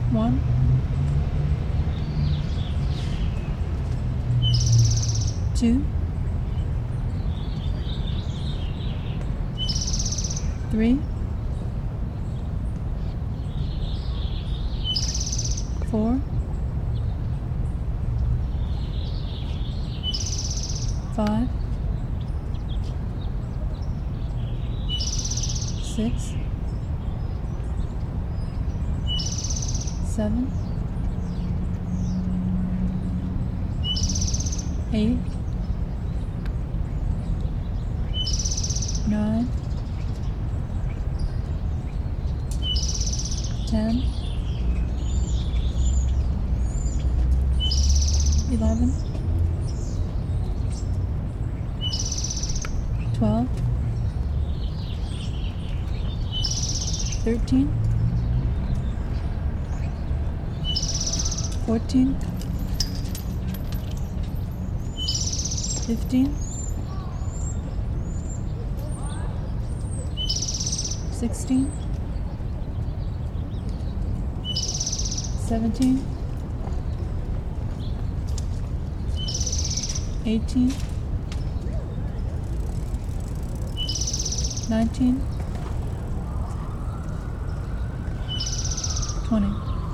1, 2, 3, 4, 5, 6, 7, 8, 9, 10, 11, 12, 13, 14, 15, 16, 17, 18, 19, 20.